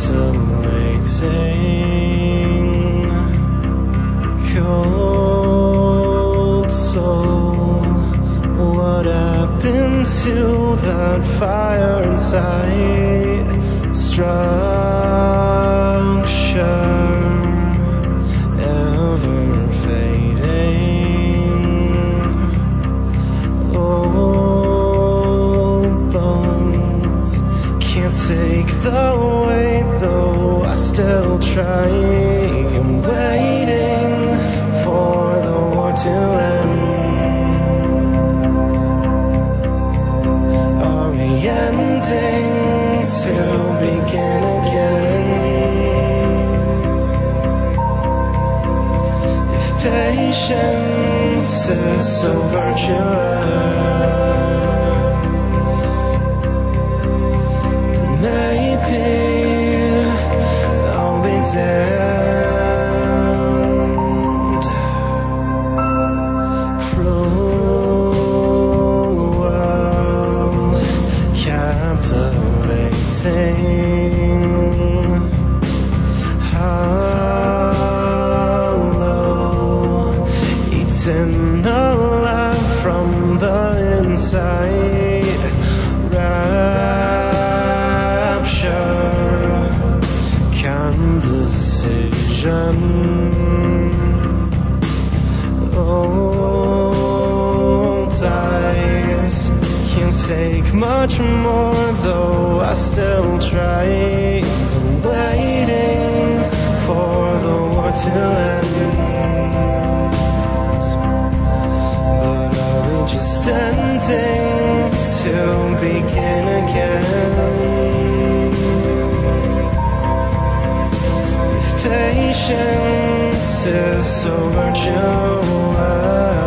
vacillating, cold soul. What happened to that fire inside? Structure ever fading. Old bones can't take the weight, though I still try. I'm waiting for the war to end. Ending to begin again. If patience is so virtuous, then maybe I'll be damned. Cruel world, captivating, hollow, eaten alive from the inside. Rapture, condescension. Old eyes can't take much more, though I still try. I'm waiting for the war to end, but are we just ending to begin again? If patience is so virtuous,